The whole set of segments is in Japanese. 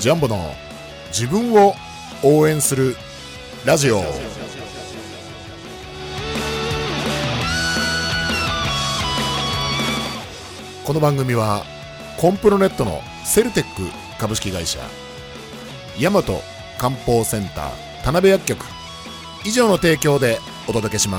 ジャンボの自分を応援するラジオ。この番組はコンプロネットのセルテック株式会社、大和漢方センター田辺薬局以上の提供でお届けします。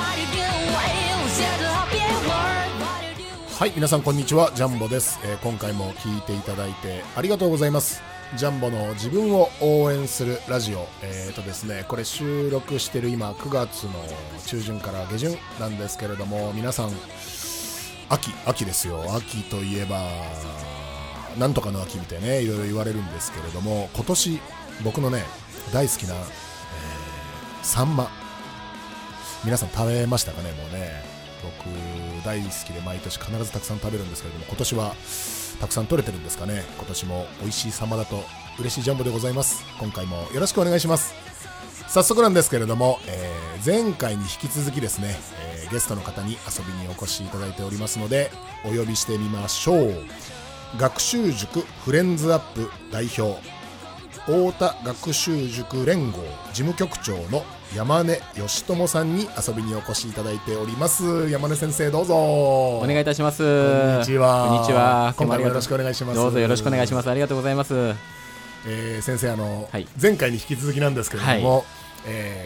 はい、皆さんこんにちは、ジャンボです。今回も聞いていただいてありがとうございます。ジャンボの自分を応援するラジオ。ですね、これ収録してる今9月の中旬から下旬なんですけれども、皆さん秋ですよ。秋といえばなんとかの秋みたいね、いろいろ言われるんですけれども、今年僕のね大好きな、サンマ、皆さん食べましたかね。もうね、僕大好きで毎年必ずたくさん食べるんですけれども、今年はたくさん取れてるんですかね。今年も美味しいサンマだと嬉しいジャンボでございます。今回もよろしくお願いします。早速なんですけれども、前回に引き続きですね、ゲストの方に遊びにお越しいただいておりますのでお呼びしてみましょう。学習塾フレンズアップ代表、太田学習塾連合事務局長の山根義智さんに遊びにお越しいただいております。山根先生、どうぞお願いいたします。 こんにちは。 こんにちは。 今回もよろしくお願いします。 どうぞよろしくお願いします。ありがとうございます。 先生、 はい、 前回に引き続きなんですけれども、はい、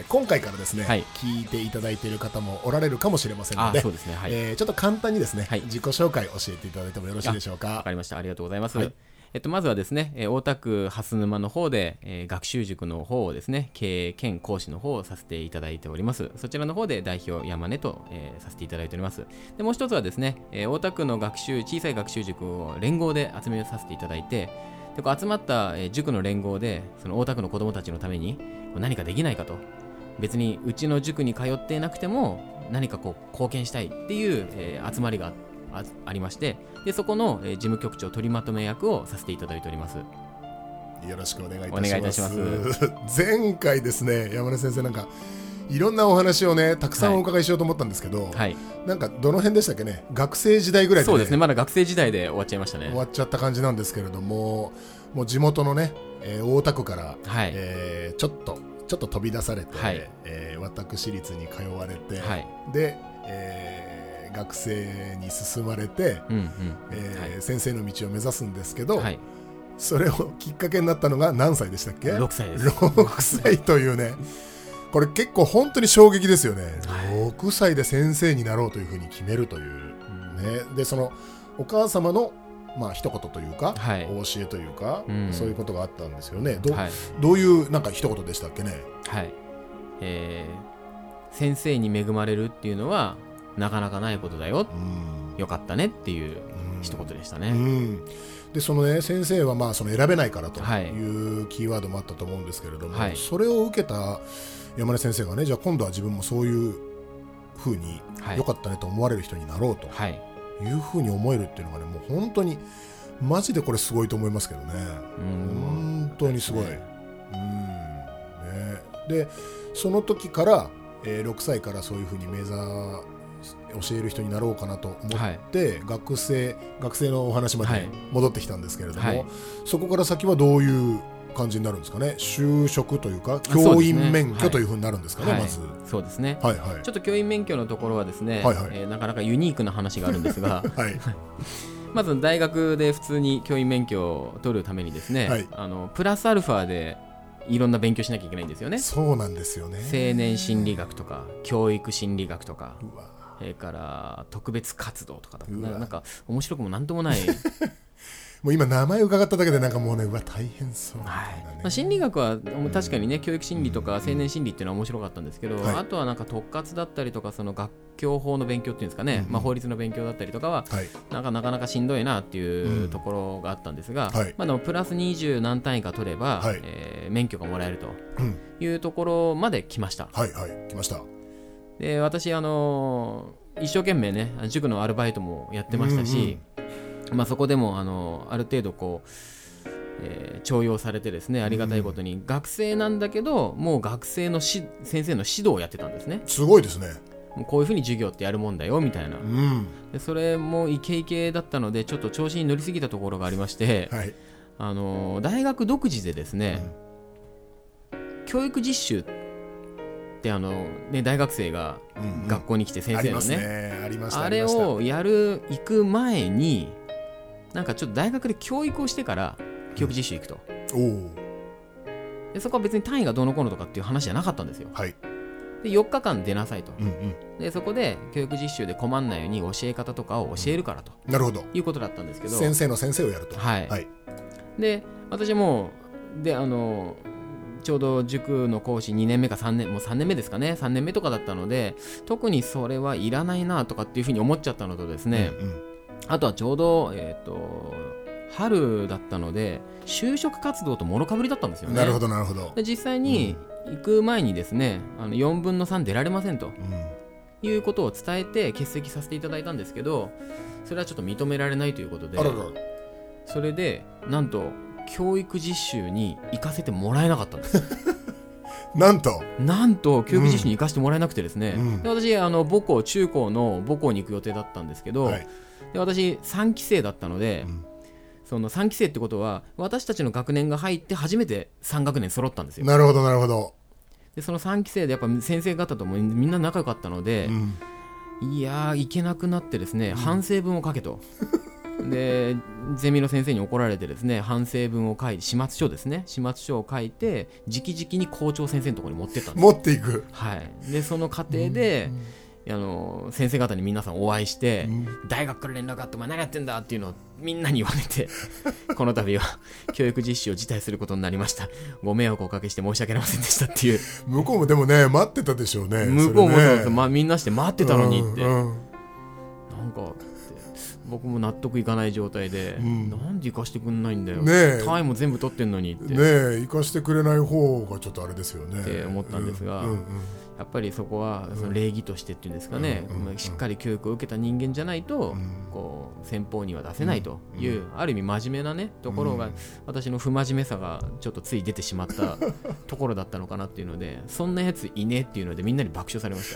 今回からですね、 はい、 聞いていただいている方もおられるかもしれませんので、 そうですね、はい、 ちょっと簡単にですね、 はい、 自己紹介教えていただいてもよろしいでしょうか。 わかりました。ありがとうございます。 はい、 まずはですね、大田区蓮沼の方で、学習塾の方をですね、経営兼講師の方をさせていただいております。そちらの方で代表山根と、させていただいております。で、もう一つはですね、大田区の小さい学習塾を連合で集めさせていただいて、でこう集まった、塾の連合でその大田区の子どもたちのために何かできないかと、別にうちの塾に通ってなくても何かこう貢献したいっていう、集まりがありまして、でそこの、事務局長取りまとめ役をさせていただいております。 よろしくお願いいたします。前回ですね、山根先生、なんかいろんなお話をねたくさんお伺いしようと思ったんですけど、はい、なんかどの辺でしたっけね。学生時代ぐらいで、ね、 そうですね、まだ学生時代で終わっちゃいましたね。 終わっちゃった感じなんですけれども、もう地元のね、大田区から、はい、ちょっと飛び出されて、はい、私立に通われて、はい、で、学生に進まれて、先生の道を目指すんですけど、はい、それをきっかけになったのが何歳でしたっけ。 6歳です。 6歳というね、これ結構本当に衝撃ですよね、はい、6歳で先生になろうというふうに決めるという、ね、でそのお母様の一言というか、はい、お教えというか、そういうことがあったんですよね。 はい、 どういうなんか一言でしたっけね。 はい、先生に恵まれるっていうのはなかなかないことだよ、よかったねっていう一言でしたね。 でそのね、先生はその選べないからというキーワードもあったと思うんですけれども、はい、それを受けた山根先生がね、じゃあ今度は自分もそういうふうによかったねと思われる人になろうというふうに思えるっていうのがね、もう本当にマジでこれすごいと思いますけどね。本当にすごい、ね、でその時から、6歳からそういうふうに教える人になろうかなと思って、はい、学生のお話まで戻ってきたんですけれども、はい、そこから先はどういう感じになるんですかね。就職というか教員免許というふうになるんですかね、はい、まず。 そうですね、 はいはい、 ちょっと教員免許のところはですね、 はいはい、 なかなかユニークな話があるんですが、 はい、 まず大学で普通に教員免許を取るためにですね、はい、プラスアルファでいろんな勉強しなきゃいけないんですよね。 そうなんですよね。 青年心理学とか教育心理学とか、それから特別活動とかなんか面白くもなんともないもう今名前伺っただけでなんかもうね、大変そうみたいなね。 心理学は確かにね、教育心理とか青年心理っていうのは面白かったんですけど、あとはなんか特活だったりとか、その学教法の勉強っていうんですかね、法律の勉強だったりとかは、なかなかしんどいなっていうところがあったんですが、でもプラス20何単位か取れば、免許がもらえるというところまで来ました。 はいはい、来ました。 で私一生懸命ね、塾のアルバイトもやってましたし、そこでもある程度こう、重用されてですね、ありがたいことに学生なんだけど、もう学生の先生の指導をやってたんですね。 すごいですね。 こういうふうに授業ってやるもんだよみたいな、でそれもイケイケだったので、ちょっと調子に乗りすぎたところがありまして、 大学独自でですね、教育実習って大学生が学校に来て先生のね、あれを行く前になんかちょっと大学で教育をしてから教育実習行くと、でそこは別に単位がどうのこうのとかっていう話じゃなかったんですよ、で4日間出なさいと、でそこで教育実習で困んないように教え方とかを教えるからと、 なるほど、 いうことだったんですけど、 先生の先生をやると。 で私もでちょうど塾の講師2年目か3年、もう3年目ですかね、3年目とかだったので、特にそれはいらないなとかっていうふうに思っちゃったのとですね、あとはちょうど、春だったので就職活動ともろかぶりだったんですよね。 なるほどなるほど。 で実際に行く前にですね、4分の3出られませんと、いうことを伝えて欠席させていただいたんですけど、それはちょっと認められないということで、それでなんと教育実習に行かせてもらえなかったんですなんと教育実習に行かせてもらえなくてですね、で私母校、中高の母校に行く予定だったんですけど、で私3期生だったので、その3期生ってことは私たちの学年が入って初めて3学年揃ったんですよ。 なるほどなるほど。 でその3期生でやっぱ先生方ともみんな仲良かったので、いやー行けなくなってですね、反省文を書けとでゼミの先生に怒られてですね、反省文を書いて始末書ですね、始末書を書いて直々に校長先生のところに持ってったんです。 持っていく。 でその過程で、先生方に皆さんお会いして、大学から連絡あってお前何やってんだっていうのをみんなに言われてこの度は教育実習を辞退することになりました、ご迷惑をおかけして申し訳ありませんでしたっていう。 向こうもでもね待ってたでしょうね。 向こうもそうです、みんなして待ってたのにって、なんか僕も納得いかない状態で、なんで行かしてくんないんだよ、単位も全部取ってんのにって行かしてくれない方がちょっとあれですよねって思ったんですが、やっぱりそこはその礼儀としてっていうんですかね、しっかり教育を受けた人間じゃないと、こう先方には出せないという、ある意味真面目なねところが、私の不真面目さがちょっとつい出てしまったところだったのかなっていうので、そんなやついねっていうのでみんなに爆笑されました。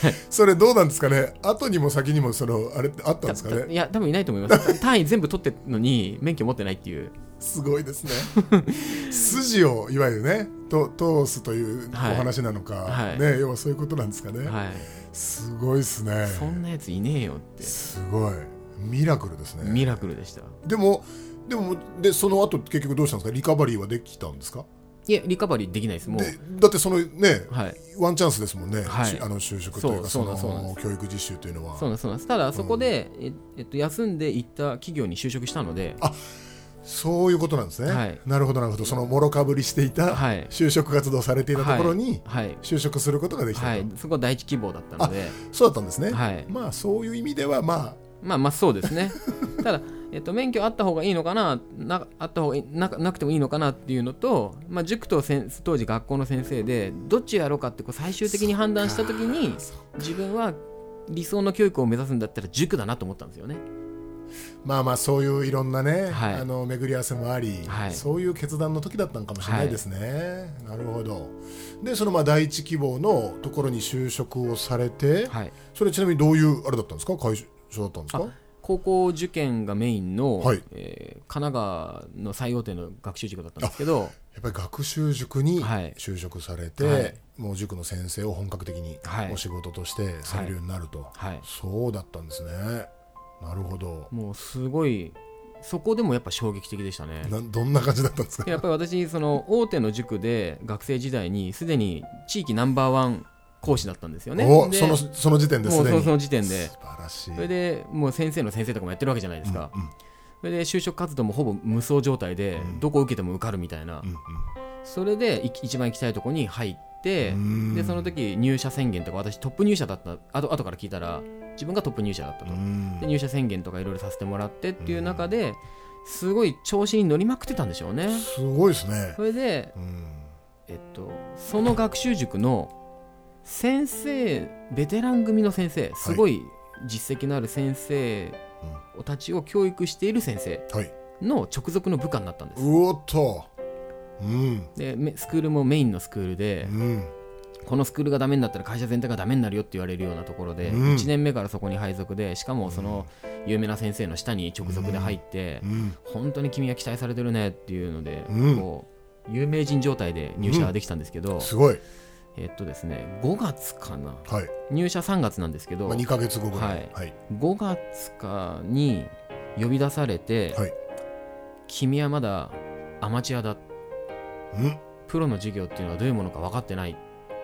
それどうなんですかね、後にも先にもあれってあったんですかね。 いや多分いないと思います単位全部取ってるのに免許持ってないっていう。 すごいですね筋をいわゆるね通すというお話なのか、要はそういうことなんですかね。すごいですね。 そんなやついねえよって。 すごいミラクルですね。 ミラクルでした。 でもその後結局どうしたんですか。リカバリーはできたんですか。 いやリカバリーできないです。もうだってそのね、ワンチャンスですもんね、就職というかその教育実習というのは。 そうなんです。ただそこで、休んで行った企業に就職したので。 そういうことなんですね。なるほどなるほど。そのもろかぶりしていた、就職活動されていたところに就職することができたと。 そこは第一希望だったので。 そうだったんですね。まあそういう意味ではまあそうですねただ、免許あった方がいいのかな、あった方がなくてもいいのかなっていうのと、塾と当時学校の先生でどっちをやろうかって最終的に判断した時に、自分は理想の教育を目指すんだったら塾だなと思ったんですよね。 そういういろんなね、巡り合わせもあり、そういう決断の時だったのかもしれないですね。なるほど。でその第一希望のところに就職をされて、それちなみにどういうあれだったんですか。会社だったんですか。 高校受験がメインの、神奈川の最大手の学習塾だったんですけど、 やっぱり学習塾に就職されて、もう塾の先生を本格的にお仕事としてされるようになると、そうだったんですね。なるほど。 もうすごいそこでもやっぱ衝撃的でしたね。 どんな感じだったんですか。 やっぱり私その大手の塾で学生時代にすでに地域ナンバーワン講師だったんですよね。 その時点ですでに。 その時点で素晴らしい。 それでもう先生の先生とかもやってるわけじゃないですか、それで就職活動もほぼ無双状態で、どこ受けても受かるみたいな、それで一番行きたいところに入って、でその時入社宣言とか、私トップ入社だった。後から聞いたら自分がトップ入社だったと。で入社宣言とかいろいろさせてもらってっていう中ですごい調子に乗りまくってたんでしょうね。 すごいですね。 それで、その学習塾の先生、ベテラン組の先生、すごい実績のある先生たちを教育している先生の直属の部下になったんです。 うおっと、 でスクールもメインのスクールで、 このスクールがダメになったら会社全体がダメになるよって言われるようなところで、1年目からそこに配属で、しかもその有名な先生の下に直属で入って、本当に君は期待されてるねっていうので、こう有名人状態で入社できたんですけど、 すごい。 ですね、5月かな、 はい、 入社3月なんですけど、 2ヶ月後ぐらい、 はい、5月かに呼び出されて、はい、君はまだアマチュアだ、プロの授業っていうのはどういうものか分かってない、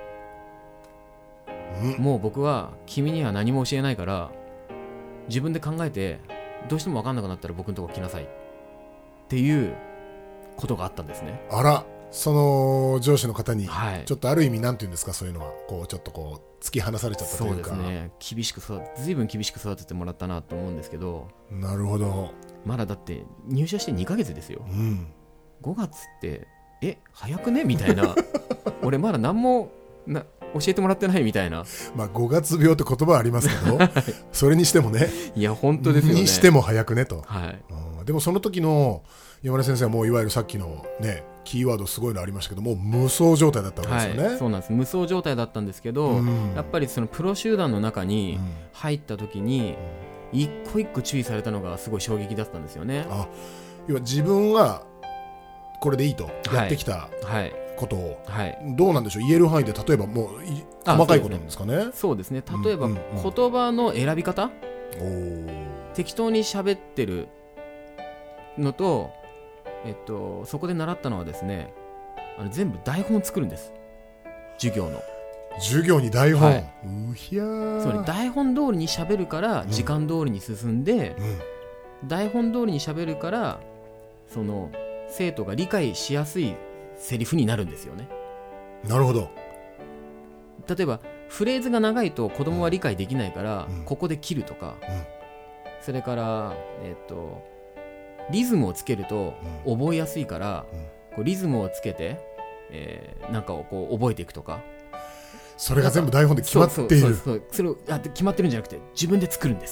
もう僕は君には何も教えないから自分で考えて、どうしても分かんなくなったら僕のとこ来なさいっていうことがあったんですね。 あら、その上司の方にちょっとある意味なんていうんですか、そういうのはこうちょっとこう突き放されちゃったというか。 そうですね、随分厳しく育ててもらったなと思うんですけど。 なるほど。 まだだって入社して2ヶ月ですよ、5月って早くねみたいな俺まだ何も教えてもらってないみたいな。 まあ5月病って言葉はありますけどそれにしてもね、 いや本当ですよね、 にしても早くねと、 はい、 でもその時の山根先生はもういわゆるさっきのねキーワードすごいのありましたけども、無双状態だったわけですよね。 はい、そうなんです、無双状態だったんですけど、やっぱりそのプロ集団の中に入った時に一個一個注意されたのがすごい衝撃だったんですよね。 要は自分はこれでいいとやってきたことを、どうなんでしょう、言える範囲で例えばもう細かいことなんですかね。 そうですね、例えば言葉の選び方、適当に喋ってるのと、そこで習ったのはですね、全部台本を作るんです、授業に台本、つまり台本通りに喋るから時間通りに進んで、台本通りに喋るからその生徒が理解しやすいセリフになるんですよね。 なるほど。 例えばフレーズが長いと子供は理解できないから、ここで切るとか、それから、リズムをつけると覚えやすいから、こうリズムをつけて、なんかをこう覚えていくとか、 それが全部台本で決まっている。 それを決まってるんじゃなくて自分で作るんです。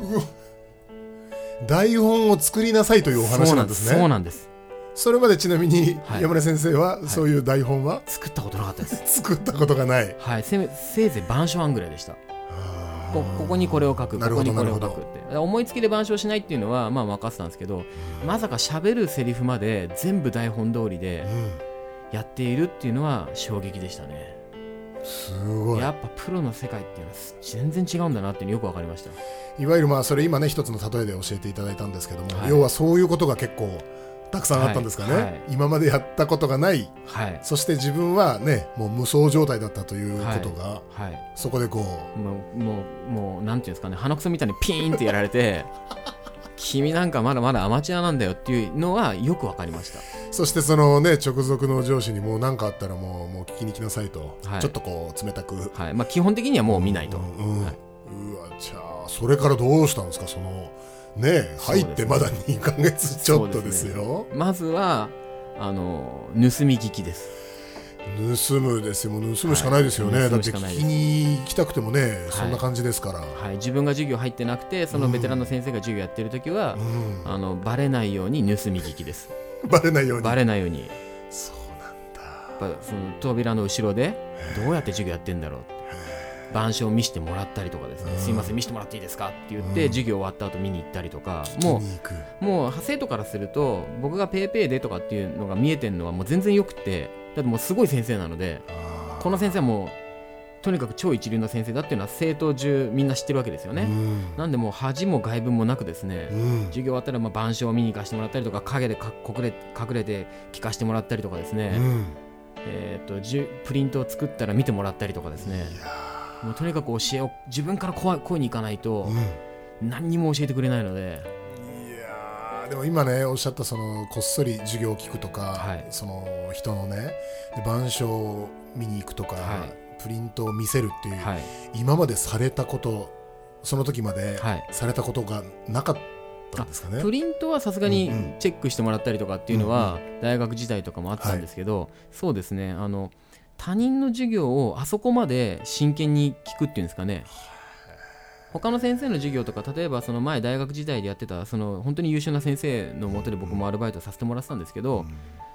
台本を作りなさいというお話なんですね。 そうなんです。それまでちなみに山根先生はそういう台本は、 作ったことなかったです。 作ったことがない。 はい、せいぜい板書案ぐらいでした。ここにこれを書く、ここにこれを書くって、思いつきで板書しないっていうのはまあ分かってたんですけど、まさか喋るセリフまで全部台本通りでやっているっていうのは衝撃でしたね。 すごい。 やっぱプロの世界っていうのは全然違うんだなっていうのよく分かりました。 いわゆるまあそれ今ね一つの例えで教えていただいたんですけども、要はそういうことが結構たくさんあったんですかね、今までやったことがない、そして自分はねもう無双状態だったということが、そこでこうもうなんていうんですかね、鼻くそみたいにピーンってやられて君なんかまだまだアマチュアなんだよっていうのはよく分かりました。 そしてそのね直属の上司にもう何かあったらもう聞きに来なさいと、ちょっとこう冷たく、 基本的にはもう見ないと。 うわ、じゃあそれからどうしたんですか、そのね、入ってまだ2ヶ月ちょっとですよ。 まずは盗み聞きです。 盗むですよ、もう盗むしかないですよね、だって聞きに行きたくてもね、そんな感じですから、 自分が授業入ってなくてそのベテランの先生が授業やってるときは、バレないように盗み聞きです。 バレないように。 バレないように。 そうなんだ。 その扉の後ろでどうやって授業やってんだろうって板書を見せてもらったりとかですね、すいません見せてもらっていいですかって言って、授業終わった後見に行ったりとか、もう生徒からすると僕がペーペーでとかっていうのが見えてるのはもう全然よくて、だってもうすごい先生なので、この先生はもうとにかく超一流の先生だっていうのは生徒中みんな知ってるわけですよね。なんでもう恥も外聞もなくですね、授業終わったら板書を見に行かせてもらったりとか、陰で隠れて聞かせてもらったりとかですね、プリントを作ったら見てもらったりとかですね、もうとにかく教えを自分から声に行かないと何にも教えてくれないので、 いやでも今ねおっしゃったそのこっそり授業を聞くとか、その人のね板書を見に行くとか、プリントを見せるっていう、今までされたこと、その時までされたことがなかったんですかね。 プリントはさすがにチェックしてもらったりとかっていうのは大学時代とかもあったんですけど、そうですね、他人の授業をあそこまで真剣に聞くっていうんですかね。他の先生の授業とか、例えばその前大学時代でやってたその本当に優秀な先生の下で僕もアルバイトさせてもらってたんですけど、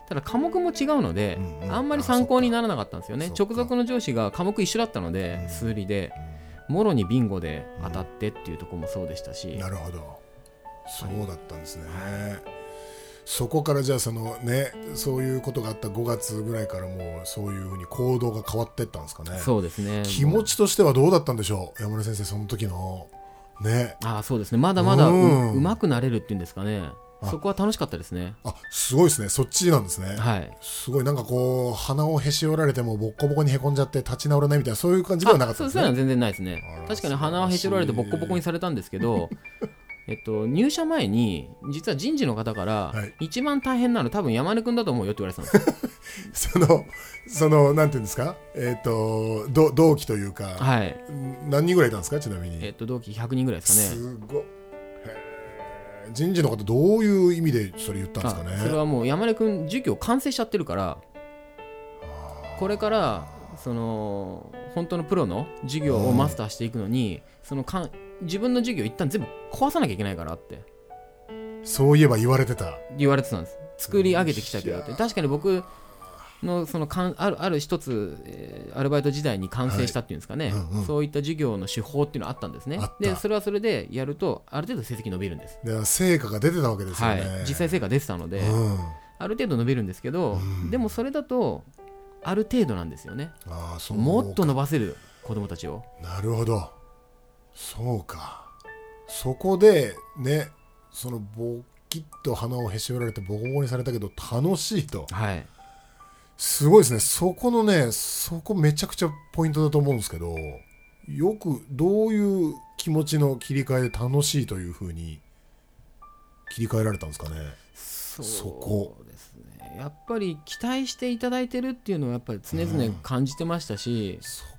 ただ科目も違うので、あんまり参考にならなかったんですよね。直属の上司が科目一緒だったので、数理でもろにビンゴで当たってっていうところもそうでしたし、 なるほど、そうだったんですね。そこからじゃあそういうことがあった5月ぐらいからもうそういうふうに行動が変わっていったんですかね。 そうですね。 気持ちとしてはどうだったんでしょう、山根先生、その時のね。 そうですね、まだまだうまくなれるっていうんですかね。そこは楽しかったですね。 すごいですね、そっちなんですね。すごい、なんかこう鼻をへし折られてもボッコボコにへこんじゃって立ち直れないみたいな、そういう感じではなかったですね。 そういうのは全然ないですね。確かに鼻をへし折られてボッコボコにされたんですけど入社前に実は人事の方から、一番大変なの多分山根君だと思うよって言われてたんですよ。 そのなんていうんですか、同期というか、何人ぐらいいたんですか、ちなみに。 同期100人ぐらいですかね。 すごい。人事の方どういう意味でそれ言ったんですかね。 それはもう山根君授業完成しちゃってるから、これから本当のプロの授業をマスターしていくのに、自分の授業一旦全部壊さなきゃいけないからって、 そういえば言われてたんです。 作り上げてきたけどって。確かに僕のある一つ、アルバイト時代に完成したっていうんですかね、そういった授業の手法っていうのがあったんですね。でそれはそれでやるとある程度成績伸びるんです。 で成果が出てたわけですよね。 実際成果出てたので、ある程度伸びるんですけど、でもそれだとある程度なんですよね。もっと伸ばせる子どもたちを。 なるほど、そうか。そこでね、ボキッと鼻をへし折られてボコボコにされたけど楽しいと、すごいですね。そこめちゃくちゃポイントだと思うんですけど、よくどういう気持ちの切り替えで楽しいというふうに切り替えられたんですかね。 そうですね、やっぱり期待していただいてるっていうのはやっぱり常々感じてましたし、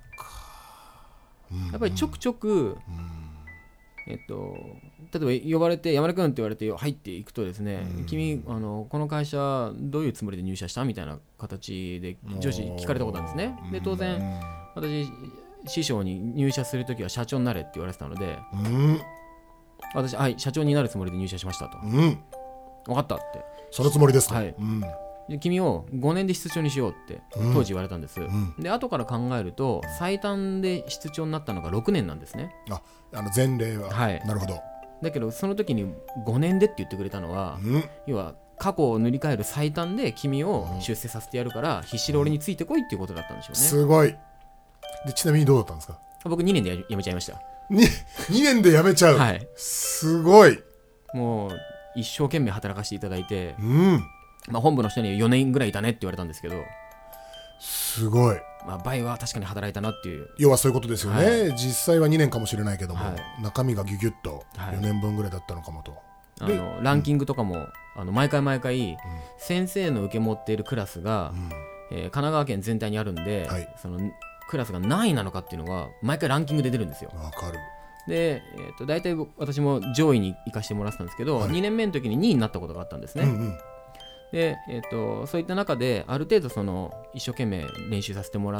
やっぱりちょくちょく、例えば呼ばれて山根君って言われて入っていくとですね、君この会社どういうつもりで入社したみたいな形で上司聞かれたことなんですね。で当然私師匠に入社するときは社長になれって言われてたので、私社長になるつもりで入社しましたと、分かったって、 そのつもりですと、 で君を5年で室長にしようって当時言われたんです。で後から考えると最短で室長になったのが6年なんですね。 前例は、なるほど。 だけどその時に5年でって言ってくれたのは、要は過去を塗り替える最短で君を出世させてやるから必死で俺についてこいっていうことだったんでしょうね。 すごい。でちなみにどうだったんですか。 僕2年で辞めちゃいました。 2年で辞めちゃう、すごい。もう一生懸命働かせていただいて、本部の人に4年ぐらいいたねって言われたんですけど、 すごい。 倍は確かに働いたなっていう、 要はそういうことですよね。実際は2年かもしれないけども、中身がギュギュッと4年分ぐらいだったのかもと。 ランキングとかも毎回、先生の受け持っているクラスが、神奈川県全体にあるんで、そのクラスが何位なのかっていうのが毎回ランキングで出るんですよ。 わかる。 で、大体私も上位に行かせてもらってたんですけど、2年目の時に2位になったことがあったんですね。でそういった中である程度一生懸命練習させてもらって、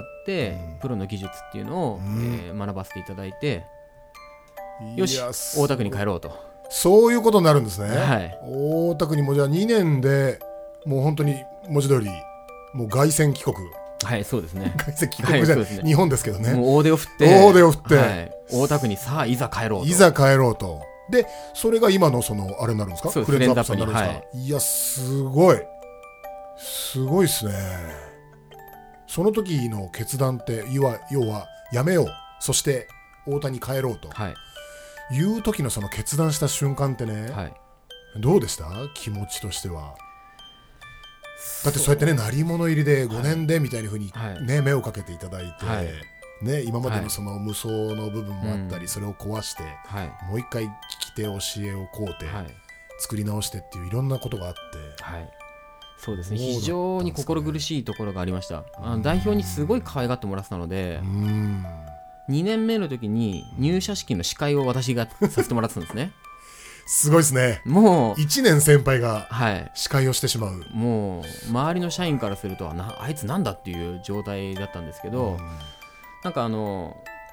プロの技術っていうのを、学ばせていただいて、よし大田区に帰ろうと、 そういうことになるんですね。大田区にもじゃあ2年でもう本当に文字通りもう凱旋帰国。 そうですね。 凱旋帰国じゃ日本ですけどね。 もう大手を振って大田区にさあいざ帰ろうと。でそれが今のあれになるんですか。フレンズアップになるんですか。いやすごいですね。その時の決断って要はやめよう、そして大田に帰ろうという時のその決断した瞬間ってね、どうでした気持ちとしては。だってそうやってね、鳴り物入りで5年でみたいな風にね、目をかけていただいて、ね、今までのその無双の部分もあったり、それを壊して、もう一回聞き手教えをこうて、作り直してっていういろんなことがあって、 そうですね、非常に心苦しいところがありました。代表にすごい可愛がってもらってたので、2年目の時に入社式の司会を私がさせてもらってたんですね。 すごいですね。もう1年先輩が司会をしてしまう、 もう周りの社員からするとあいつなんだっていう状態だったんですけど、なんか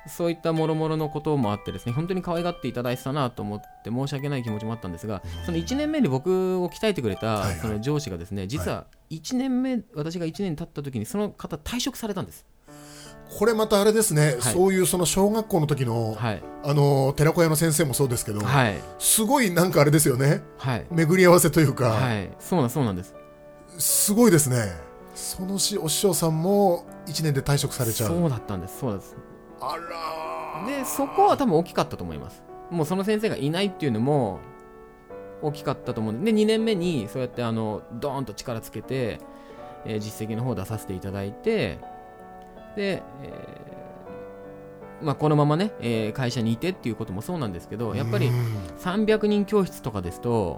そういった諸々のこともあってですね、本当に可愛がっていただいてたなと思って申し訳ない気持ちもあったんですが、その1年目に僕を鍛えてくれたその上司がですね、実は1年目、私が1年経った時にその方退職されたんです。 これまたあれですね、そういうその小学校の時の、寺子屋の先生もそうですけど、すごいなんかあれですよね、巡り合わせというか、 そうなんです。 すごいですね。そのお師匠さんも1年で退職されちゃう。 そうだったんです。そうです。 あらでそこは多分大きかったと思います。もうその先生がいないっていうのも大きかったと思うんで、2年目にそうやってドーンと力つけて、実績の方を出させていただいて、で、このままね、会社にいてっていうこともそうなんですけど、やっぱり300人教室とかですと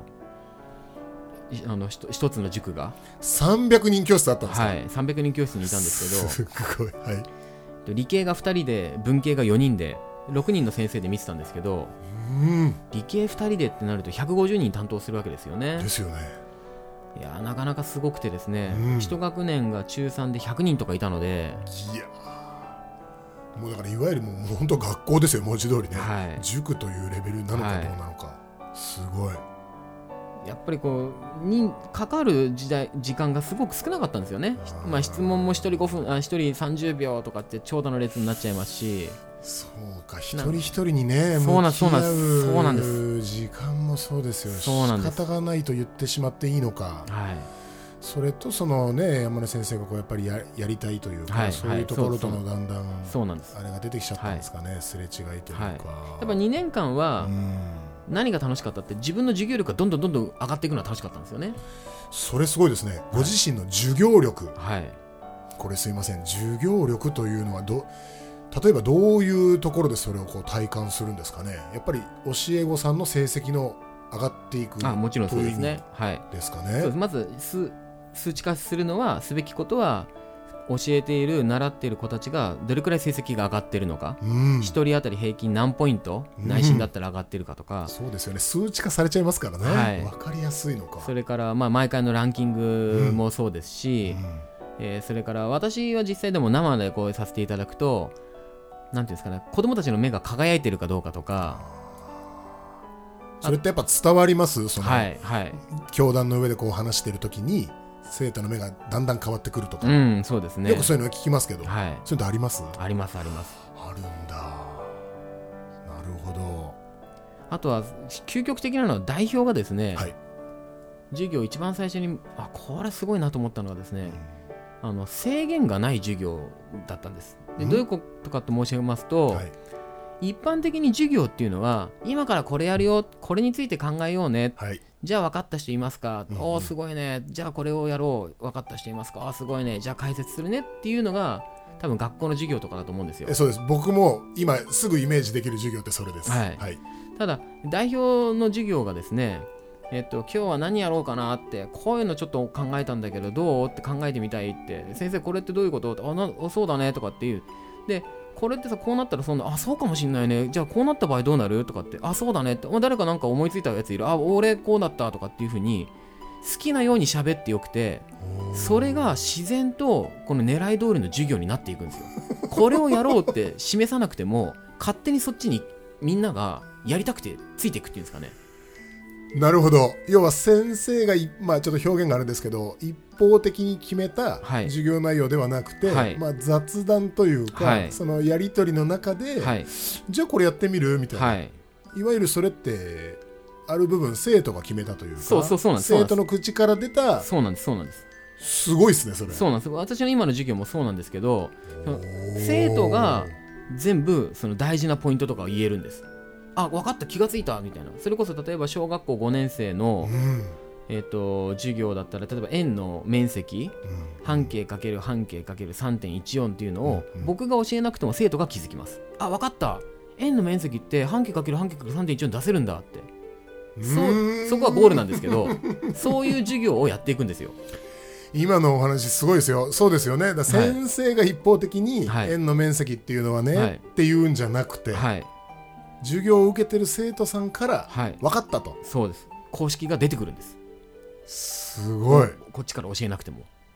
一つの塾が 300人教室あったんですか。 300人教室にいたんですけど、 すごい、 理系が2人で文系が4人で6人の先生で見てたんですけど、理系2人でってなると150人担当するわけですよね。 ですよね。 いやなかなかすごくてですね、1学年が中3で100人とかいたので、 いやもうだからいわゆるもう本当学校ですよ、文字通りね、塾というレベルなのかどうなのか、すごい。 やっぱりこうにかかる時間がすごく少なかったんですよね。質問も1人5分1人30秒とかって長蛇の列になっちゃいますし、 そうか、一人一人にね向き合う時間もそうですよ。仕方がないと言ってしまっていいのか、それとそのね山根先生がこうやっぱり やりたいというか、そういうところとのだんだんあれが出てきちゃったんですかね、すれ違いというか。やっぱ2年間は何が楽しかったって、自分の授業力がどんどん上がっていくのが楽しかったんですよね。 それすごいですね。ご自身の授業力、これすいません、授業力というのは例えばどういうところでそれをこう体感するんですかね。やっぱり教え子さんの成績の上がっていくというもちろんそうですね。 ですかね。 まず数値化するのは、すべきことは教えている習っている子たちがどれくらい成績が上がっているのか、1人当たり平均何ポイント内心だったら上がっているかとか、 そうですよね、数値化されちゃいますからね、分かりやすいのか。 それから毎回のランキングもそうですし、それから私は実際でも生でこうさせていただくと、なんていうんですかね、子供たちの目が輝いているかどうかとか、 それってやっぱ伝わります。その教壇の上でこう話しているときに生徒の目がだんだん変わってくるとか、 そうですね、 よくそういうのは聞きますけど、そういうのあります？ あります。 あるんだ。なるほど。 あとは究極的なのは代表がですね、授業一番最初にこれすごいなと思ったのがですね、制限がない授業だったんです。でどういうことかと申し上げますと、一般的に授業っていうのは、今からこれやるよ、これについて考えようね、じゃあ分かった人いますか、おーすごいね、じゃあこれをやろう、分かった人いますか、すごいね、じゃあ解説するねっていうのが多分学校の授業とかだと思うんですよ。 そうです。僕も今すぐイメージできる授業ってそれです。 ただ代表の授業がですね、今日は何やろうかなって、こういうのちょっと考えたんだけどどうって考えてみたいって、先生これってどういうことって、そうだねとかっていう、でこれってさ、こうなったらそうかもしんないね、じゃあこうなった場合どうなるとかって、そうだねって、誰かなんか思いついたやついる、俺こうだったとかっていう風に好きなように喋ってよくて、それが自然とこの狙い通りの授業になっていくんですよ。これをやろうって示さなくても勝手にそっちにみんながやりたくてついていくっていうんですかね。 なるほど。要は先生がちょっと表現があるんですけど、一方的に決めた授業内容ではなくて、雑談というか、そのやり取りの中で、じゃあこれやってみるみたいな、いわゆるそれってある部分生徒が決めたというか、生徒の口から出た。 そうなんです。 すごいですね、それ。 そうなんです。私の今の授業もそうなんですけど、生徒が全部その大事なポイントとかを言えるんです。分かった、気がついたみたいな。それこそ例えば小学校5年生の、授業だったら、例えば円の面積、半径×半径×3.14 っていうのを僕が教えなくても生徒が気づきます。分かった、円の面積って半径×半径×3.14 出せるんだって。そこはゴールなんですけど、そういう授業をやっていくんですよ。 今のお話すごいですよ。そうですよね。先生が一方的に円の面積っていうのはね、っていうんじゃなくて、授業を受けてる生徒さんから分かったと、 そうです。公式が出てくるんです。 すごい。 こっちから教えなくても。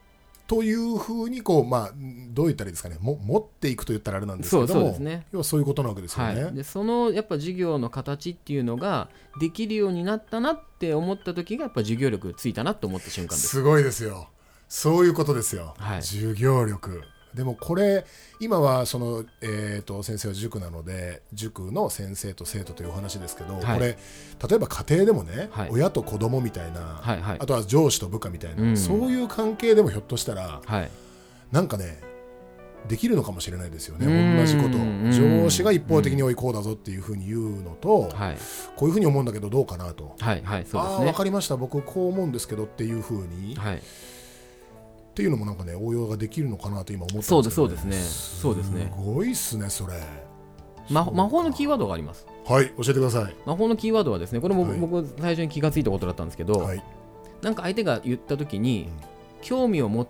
というふうにこう、まあ、どう言ったらいいですかね、持っていくと言ったらあれなんですけども、 そうですね、 要はそういうことなわけですよね。 はい、でそのやっぱ授業の形っていうのができるようになったなって思った時がやっぱ授業力ついたなと思った瞬間です。 すごいですよ。そういうことですよ、 はい、 授業力。でもこれ今はその、先生は塾なので塾の先生と生徒というお話ですけど、 はい、 これ例えば家庭でもね、 はい、 親と子供みたいな、 はいはい、 あとは上司と部下みたいな、そういう関係でもひょっとしたら、 はい、 なんかねできるのかもしれないですよね。同じこと上司が一方的においこうだぞっていうふうに言うのと、 はい、 こういうふうに思うんだけどどうかなと、 はいはい、そうですね、 分かりました僕こう思うんですけどっていうふうに、 はい、 っていうのもなんかね応用ができるのかなと今思ったんですけど、ね、 そうですね、そうですね、 すごいっすねそれ。 魔法のキーワードがあります。 はい、教えてください。 魔法のキーワードはですね、これも、 はい、 僕最初に気がついたことだったんですけど、はい、なんか相手が言った時に、興味を持って、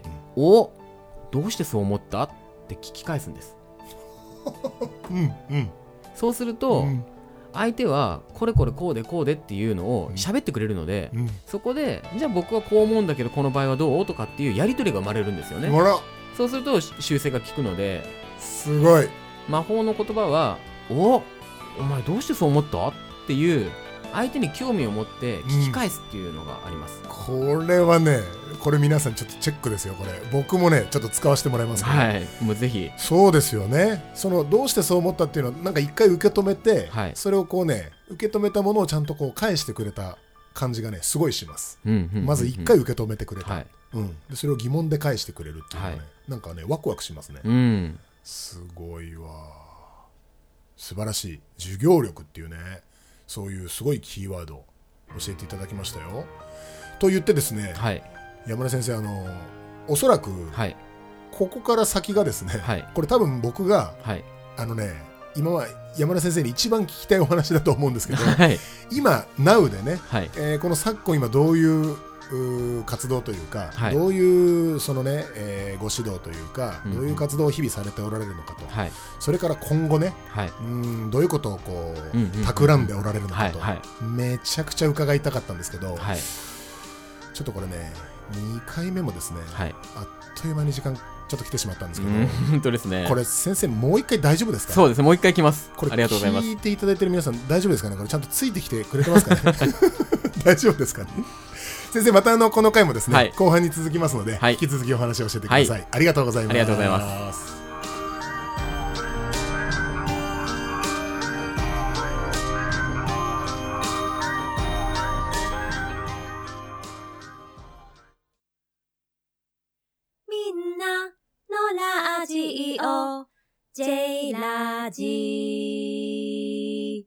お、どうしてそう思ったって聞き返すんです。そうすると、相手はこれこれこうでこうでっていうのを喋ってくれるので、そこでじゃあ僕はこう思うんだけどこの場合はどうとかっていうやり取りが生まれるんですよね。そうすると修正が効くので、 すごい。 魔法の言葉はお前どうしてそう思ったっていう相手に興味を持って聞き返すっていうのがあります、 これはね、これ皆さんちょっとチェックですよ。これ僕もねちょっと使わせてもらいますけど、 はい、もうぜひ。 そうですよね。そのどうしてそう思ったっていうのはなんか一回受け止めて、はい、それをこうね受け止めたものをちゃんとこう返してくれた感じがねすごいします、まず一回受け止めてくれた、はい、でそれを疑問で返してくれるっていうのはね、はい、なんかねワクワクしますね、すごいわ。素晴らしい。授業力っていうね、そういうすごいキーワード教えていただきましたよ。と言ってですね、はい、山田先生おそらく、はい、ここから先がですね、はい、これ多分僕が、はい、今は山田先生に一番聞きたいお話だと思うんですけど、はい、今 Now でね、はい、この昨今今どういう活動というか、はい、どういうそのね、ご指導というか、どういう活動を日々されておられるのかと、はい、それから今後ね、はい、どういうことをこう、企んでおられるのかと、はいはい、めちゃくちゃ伺いたかったんですけど、はい、ちょっとこれね2回目もですね、はい、あっという間に時間ちょっと来てしまったんですけど、 本当ですね。 これ先生もう一回大丈夫ですか？ そうですね、もう一回来ます。 これありがとうございます。 聞いていただいている皆さん大丈夫ですかね？これちゃんとついてきてくれてますかね？大丈夫ですかね？先生またこの回もですね、はい、後半に続きますので、はい、引き続きお話を教えてください、はい、ありがとうございます。 ありがとうございます。 みんなのラジオ J ラジ。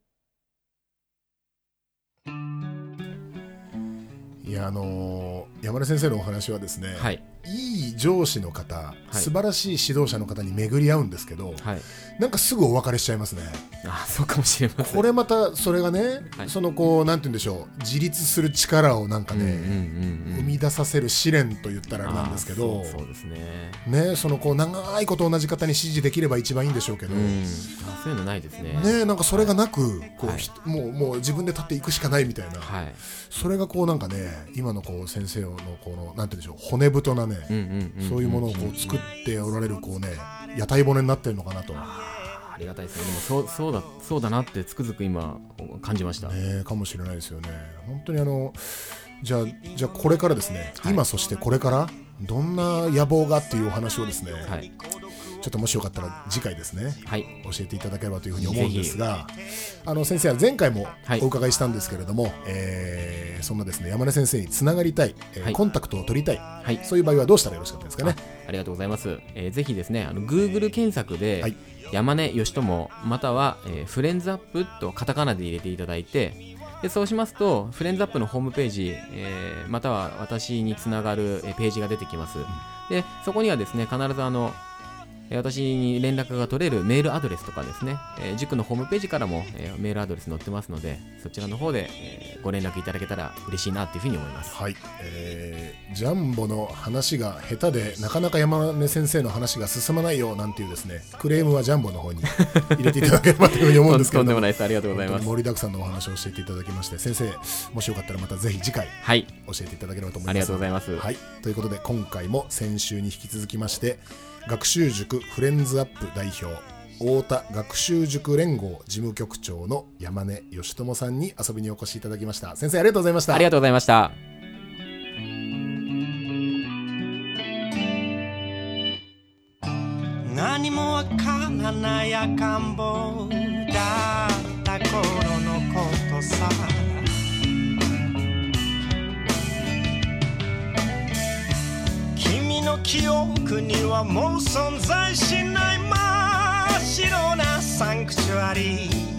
いや山田先生のお話はですね、はい、いい上司の方、はい、素晴らしい指導者の方に巡り合うんですけど、はい、なんかすぐお別れしちゃいますね。 あ、そうかもしれません。 これまたそれがね、はい、そのこうなんて言うんでしょう、自立する力をなんかね、生み出させる試練と言ったらあれなんですけど、 そうですね。 ね、そのこう長いこと同じ方に指示できれば一番いいんでしょうけど、 そういうのないですね。 ね、なんかそれがなく、こう、はい、もう自分で立っていくしかないみたいな、はい、それがこうなんかね、今のこう先生のこのなんて言うんでしょう、骨太なね、そういうものをこう作っておられるこうね、屋台骨になってるのかなと。 ありがたいですね。でもそうだなってつくづく今感じました、 かもしれないですよね。本当にじゃあこれからですね、はい、今そしてこれからどんな野望がっていうお話をですね、はい、ちょっともしよかったら次回ですね、はい、教えていただければというふうに思うんですが、先生は前回もお伺いしたんですけれども、そんなですね山根先生につながりたい、コンタクトを取りたい、はい、そういう場合はどうしたらよろしかったですかね？ ありがとうございます。ぜひですねGoogle 検索で、はい、山根義友または、フレンズアップとカタカナで入れていただいて、でそうしますとフレンズアップのホームページ、または私につながるページが出てきます。でそこにはですね必ず私に連絡が取れるメールアドレスとかですね、塾のホームページからも、メールアドレス載ってますので、そちらの方で、ご連絡いただけたら嬉しいなというふうに思います。 はい、ジャンボの話が下手でなかなか山根先生の話が進まないよなんていうですね、クレームはジャンボの方に入れていただければというふうに思うんですけどとんでもないです。ありがとうございます。 盛りだくさんのお話を教えていただきまして、先生もしよかったらまたぜひ次回、 はい、 教えていただければと思います。 ありがとうございます。 はい、ということで今回も先週に引き続きまして学習塾フレンズアップ代表太田学習塾連合事務局長の山根義智さんに遊びにお越しいただきました。先生ありがとうございました。 ありがとうございました。 何もわからない赤ん坊だった頃のことさ、君の記憶にはもう存在しない真っ白なサンクチュアリー